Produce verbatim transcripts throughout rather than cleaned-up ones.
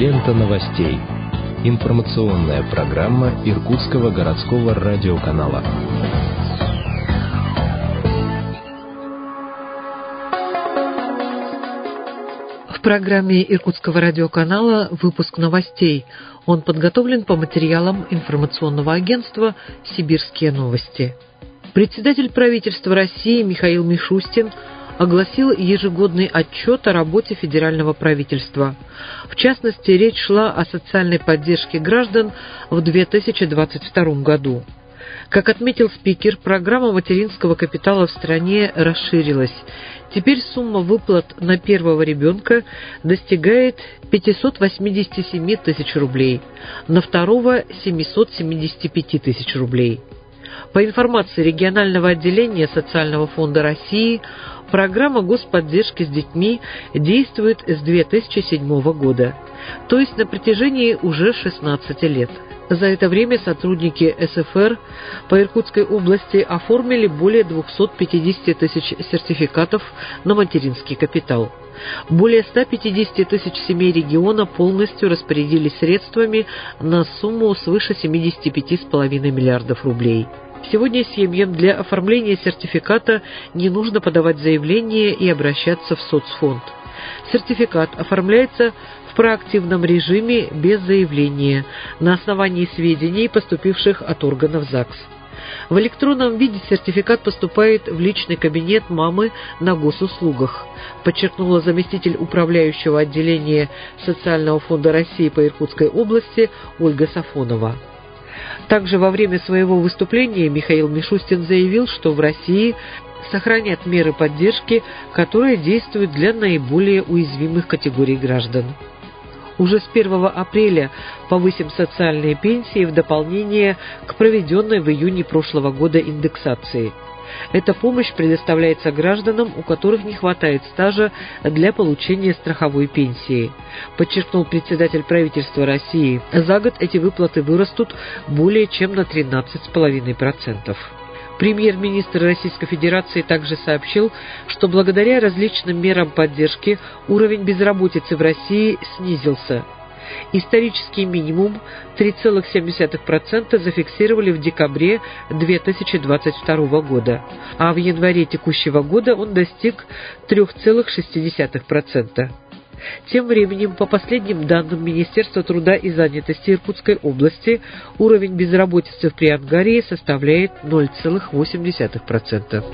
Лента новостей. Информационная программа Иркутского городского радиоканала. В программе Иркутского радиоканала выпуск новостей. Он подготовлен по материалам информационного агентства «Сибирские новости». Председатель правительства России Михаил Мишустин огласил ежегодный отчет о работе федерального правительства. В частности, речь шла о социальной поддержке граждан в две тысячи двадцать втором году. Как отметил спикер, программа материнского капитала в стране расширилась. Теперь сумма выплат на первого ребенка достигает пятьсот восемьдесят семь тысяч рублей, на второго – семьсот семьдесят пять тысяч рублей. По информации регионального отделения Социального фонда России, программа господдержки с детьми действует с две тысячи седьмого года, то есть на протяжении уже шестнадцати лет. За это время сотрудники эс эф эр по Иркутской области оформили более двухсот пятидесяти тысяч сертификатов на материнский капитал. Более ста пятидесяти тысяч семей региона полностью распорядились средствами на сумму свыше семидесяти пяти с половиной миллиардов рублей. Сегодня семьям для оформления сертификата не нужно подавать заявление и обращаться в соцфонд. Сертификат оформляется в проактивном режиме без заявления на основании сведений, поступивших от органов ЗАГС. В электронном виде сертификат поступает в личный кабинет мамы на госуслугах, подчеркнула заместитель управляющего отделения Социального фонда России по Иркутской области Ольга Сафонова. Также во время своего выступления Михаил Мишустин заявил, что в России сохранят меры поддержки, которые действуют для наиболее уязвимых категорий граждан. Уже с первого апреля повысим социальные пенсии в дополнение к проведенной в июне прошлого года индексации. Эта помощь предоставляется гражданам, у которых не хватает стажа для получения страховой пенсии, подчеркнул председатель правительства России. За год эти выплаты вырастут более чем на тринадцать целых пять десятых процента. Премьер-министр Российской Федерации также сообщил, что благодаря различным мерам поддержки уровень безработицы в России снизился. Исторический минимум три целых семь десятых процента зафиксировали в декабре две тысячи двадцать второго года, а в январе текущего года он достиг три целых шесть десятых процента. Тем временем, по последним данным Министерства труда и занятости Иркутской области, уровень безработицы в Приангарии составляет ноль целых восемь десятых процента.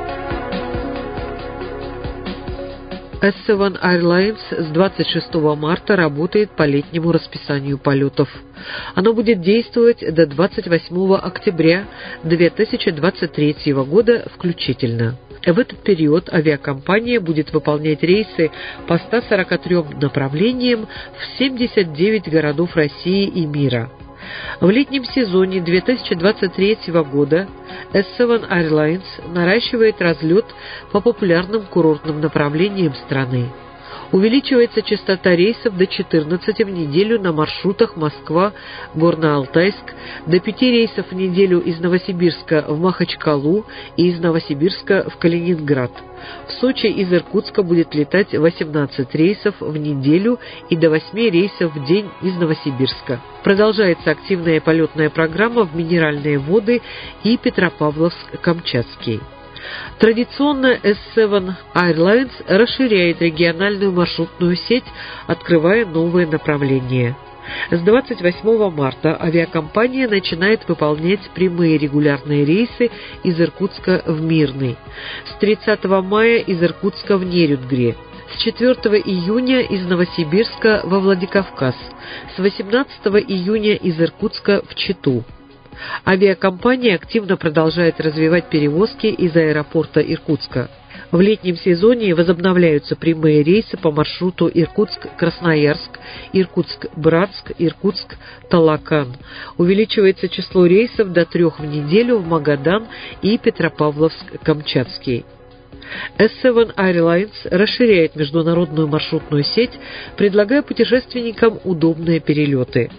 эс семь Airlines с двадцать шестого марта работает по летнему расписанию полетов. Оно будет действовать до двадцать восьмого октября две тысячи двадцать третьего года включительно. В этот период авиакомпания будет выполнять рейсы по ста сорока трём направлениям в семьдесят девять городов России и мира. В летнем сезоне две тысячи двадцать третьего года эс семь Airlines наращивает разлет по популярным курортным направлениям страны. Увеличивается частота рейсов до четырнадцати в неделю на маршрутах Москва-Горно-Алтайск, до пяти рейсов в неделю из Новосибирска в Махачкалу и из Новосибирска в Калининград. В Сочи из Иркутска будет летать восемнадцать рейсов в неделю и до восьми рейсов в день из Новосибирска. Продолжается активная полетная программа в Минеральные воды и Петропавловск-Камчатский. Традиционно эс семь Airlines расширяет региональную маршрутную сеть, открывая новые направления. С двадцать восьмого марта авиакомпания начинает выполнять прямые регулярные рейсы из Иркутска в Мирный, с тридцатого мая из Иркутска в Нерюнгри, с четвёртого июня из Новосибирска во Владикавказ, с восемнадцатого июня из Иркутска в Читу. Авиакомпания активно продолжает развивать перевозки из аэропорта Иркутска. В летнем сезоне возобновляются прямые рейсы по маршруту Иркутск-Красноярск, Иркутск-Братск, Иркутск-Талакан. Увеличивается число рейсов до трех в неделю в Магадан и Петропавловск-Камчатский. эс семь Airlines расширяет международную маршрутную сеть, предлагая путешественникам удобные перелеты.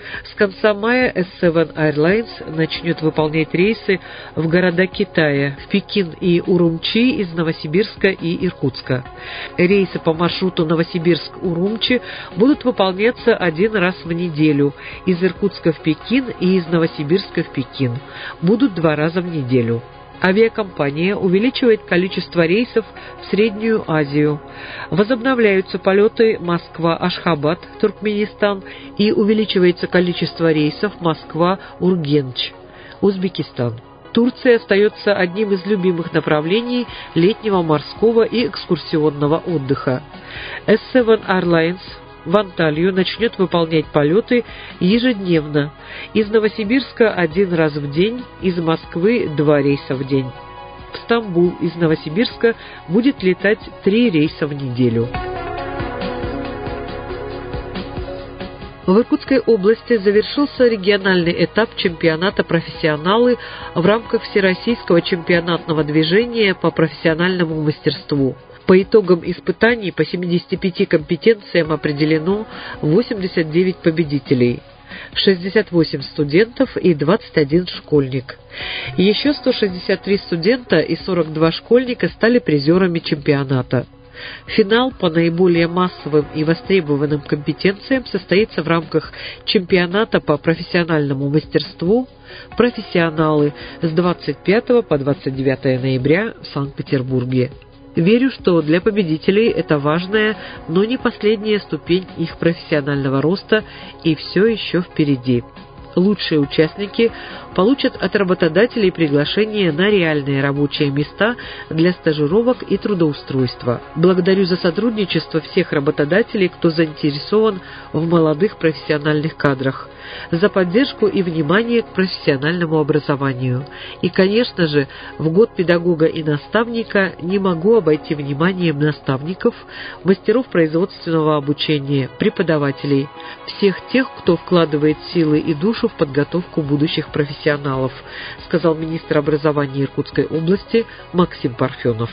С конца мая эс семь Airlines начнет выполнять рейсы в города Китая, в Пекин и Урумчи из Новосибирска и Иркутска. Рейсы по маршруту Новосибирск-Урумчи будут выполняться один раз в неделю из Иркутска в Пекин и из Новосибирска в Пекин. Будут два раза в неделю. Авиакомпания увеличивает количество рейсов в Среднюю Азию. Возобновляются полеты Москва-Ашхабад, Туркменистан, и увеличивается количество рейсов Москва-Ургенч, Узбекистан. Турция остается одним из любимых направлений летнего морского и экскурсионного отдыха. эс семь Airlines в Анталию начнет выполнять полеты ежедневно. Из Новосибирска один раз в день, из Москвы два рейса в день. В Стамбул из Новосибирска будет летать три рейса в неделю. В Иркутской области завершился региональный этап чемпионата «Профессионалы» в рамках Всероссийского чемпионатного движения по профессиональному мастерству. По итогам испытаний по семидесяти пяти компетенциям определено восемьдесят девять победителей, шестьдесят восемь студентов и двадцать один школьник. Еще сто шестьдесят три студента и сорок два школьника стали призерами чемпионата. Финал по наиболее массовым и востребованным компетенциям состоится в рамках чемпионата по профессиональному мастерству «Профессионалы» с двадцать пятого по двадцать девятое ноября в Санкт-Петербурге. Верю, что для победителей это важная, но не последняя ступень их профессионального роста, и все еще впереди. Лучшие участники получат от работодателей приглашение на реальные рабочие места для стажировок и трудоустройства. Благодарю за сотрудничество всех работодателей, кто заинтересован в молодых профессиональных кадрах, за поддержку и внимание к профессиональному образованию. И, конечно же, в год педагога и наставника не могу обойти вниманием наставников, мастеров производственного обучения, преподавателей, всех тех, кто вкладывает силы и душу в подготовку будущих профессионалов, сказал министр образования Иркутской области Максим Парфенов.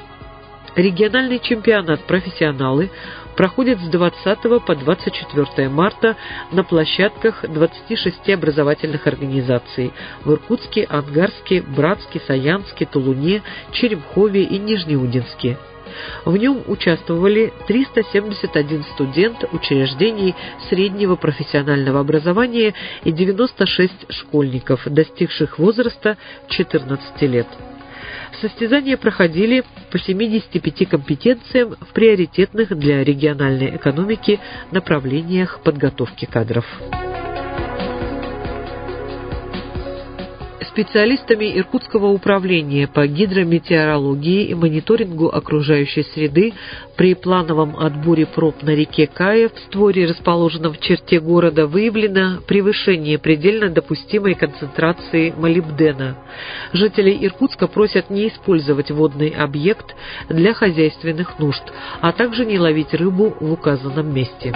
Региональный чемпионат «Профессионалы» проходит с двадцатого по двадцать четвёртое марта на площадках двадцати шести образовательных организаций в Иркутске, Ангарске, Братске, Саянске, Тулуне, Черемхове и Нижнеудинске. В нем участвовали триста семьдесят один студент учреждений среднего профессионального образования и девяносто шесть школьников, достигших возраста четырнадцати лет. Состязания проходили по семидесяти пяти компетенциям в приоритетных для региональной экономики направлениях подготовки кадров. Специалистами Иркутского управления по гидрометеорологии и мониторингу окружающей среды при плановом отборе проб на реке Кая в створе, расположенном в черте города, выявлено превышение предельно допустимой концентрации молибдена. Жителей Иркутска просят не использовать водный объект для хозяйственных нужд, а также не ловить рыбу в указанном месте.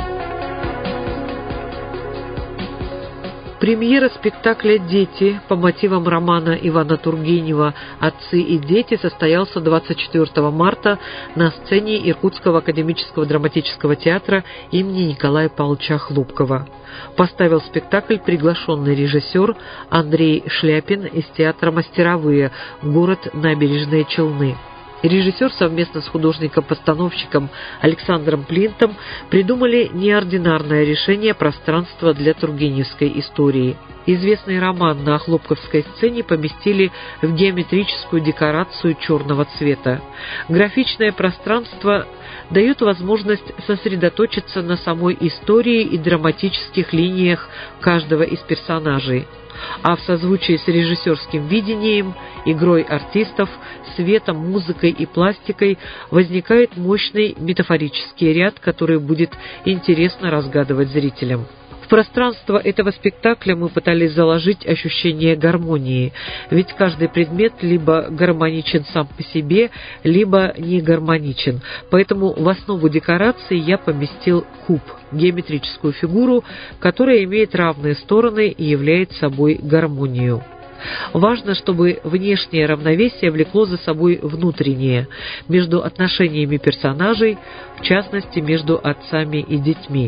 Премьера спектакля «Дети» по мотивам романа Ивана Тургенева «Отцы и дети» состоялся двадцать четвёртого марта на сцене Иркутского академического драматического театра имени Николая Павловича Хлопкова. Поставил спектакль приглашенный режиссер Андрей Шляпин из театра «Мастеровые», город Набережные Челны. Режиссер совместно с художником-постановщиком Александром Плинтом придумали неординарное решение пространства для тургеневской истории. Известный роман на хлопковской сцене поместили в геометрическую декорацию черного цвета. Графичное пространство дает возможность сосредоточиться на самой истории и драматических линиях каждого из персонажей, а в созвучии с режиссерским видением, игрой артистов, светом, музыкой и пластикой возникает мощный метафорический ряд, который будет интересно разгадывать зрителям. В пространство этого спектакля мы пытались заложить ощущение гармонии, ведь каждый предмет либо гармоничен сам по себе, либо не гармоничен. Поэтому в основу декорации я поместил куб, геометрическую фигуру, которая имеет равные стороны и является собой гармонию. Важно, чтобы внешнее равновесие влекло за собой внутреннее, между отношениями персонажей, в частности, между отцами и детьми.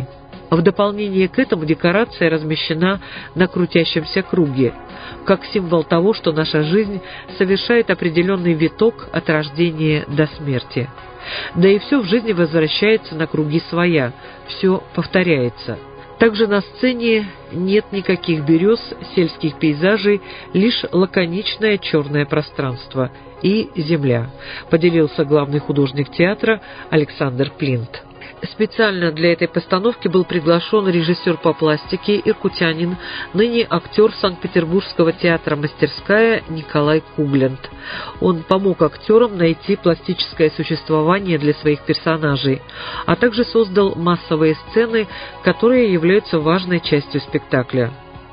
В дополнение к этому декорация размещена на крутящемся круге, как символ того, что наша жизнь совершает определенный виток от рождения до смерти. Да и все в жизни возвращается на круги своя, все повторяется. Также на сцене нет никаких берез, сельских пейзажей, лишь лаконичное черное пространство и земля, поделился главный художник театра Александр Плинт. Специально для этой постановки был приглашен режиссер по пластике, иркутянин, ныне актер Санкт-Петербургского театра «Мастерская» Николай Куглент. Он помог актерам найти пластическое существование для своих персонажей, а также создал массовые сцены, которые являются важной частью спектакля.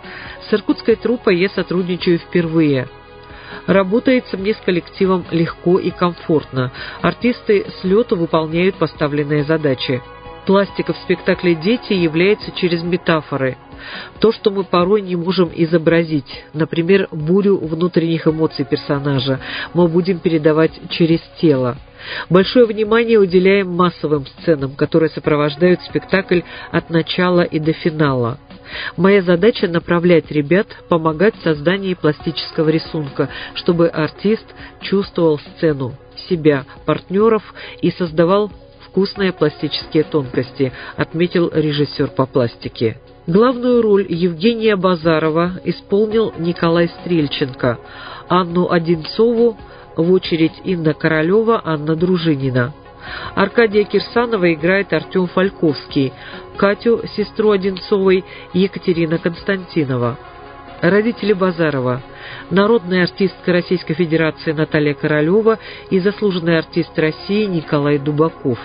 С иркутской труппой я сотрудничаю впервые. Работается мне с коллективом легко и комфортно. Артисты с лету выполняют поставленные задачи. Пластика в спектакле «Дети» является через метафоры. То, что мы порой не можем изобразить, например, бурю внутренних эмоций персонажа, мы будем передавать через тело. Большое внимание уделяем массовым сценам, которые сопровождают спектакль от начала и до финала. Моя задача — направлять ребят, помогать в создании пластического рисунка, чтобы артист чувствовал сцену, себя, партнеров и создавал вкусные пластические тонкости, отметил режиссер по пластике. Главную роль Евгения Базарова исполнил Николай Стрельченко, Анну Одинцову в очередь Инна Королева, Анна Дружинина. Аркадия Кирсанова играет Артем Фальковский, Катю, сестру Одинцовой, Екатерина Константинова. Родители Базарова: народная артистка Российской Федерации Наталья Королева и заслуженный артист России Николай Дубаков.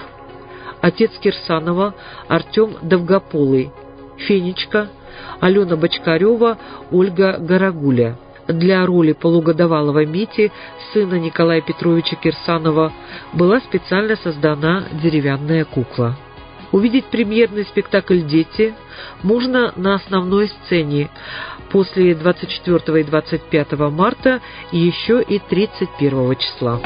Отец Кирсанова Артем Довгополый, Фенечка, Алена Бочкарева, Ольга Горогуля. Для роли полугодовалого Мити, сына Николая Петровича Кирсанова, была специально создана деревянная кукла. Увидеть премьерный спектакль «Дети» можно на основной сцене после двадцать четвёртого и двадцать пятого марта и еще и тридцать первого числа.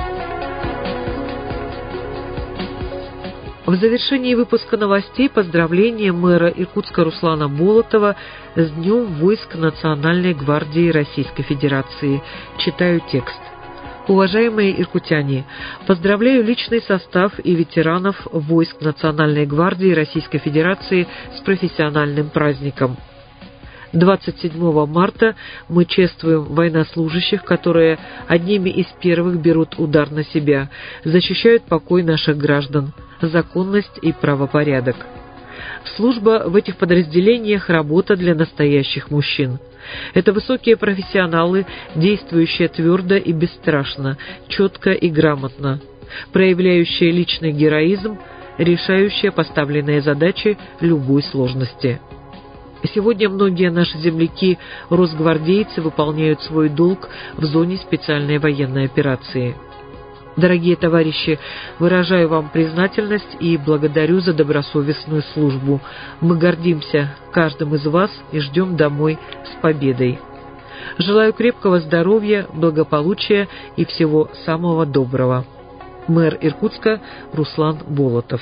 В завершении выпуска новостей поздравления мэра Иркутска Руслана Болотова с Днем войск Национальной гвардии Российской Федерации. Читаю текст. Уважаемые иркутяне, поздравляю личный состав и ветеранов войск Национальной гвардии Российской Федерации с профессиональным праздником. двадцать седьмого марта мы чествуем военнослужащих, которые одними из первых берут удар на себя, защищают покой наших граждан, законность и правопорядок. Служба в этих подразделениях — работа для настоящих мужчин. Это высокие профессионалы, действующие твердо и бесстрашно, четко и грамотно, проявляющие личный героизм, решающие поставленные задачи любой сложности. Сегодня многие наши земляки-росгвардейцы выполняют свой долг в зоне специальной военной операции. Дорогие товарищи, выражаю вам признательность и благодарю за добросовестную службу. Мы гордимся каждым из вас и ждем домой с победой. Желаю крепкого здоровья, благополучия и всего самого доброго. Мэр Иркутска Руслан Болотов.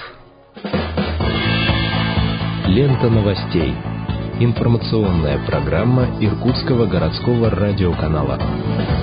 Лента новостей. Информационная программа Иркутского городского радиоканала.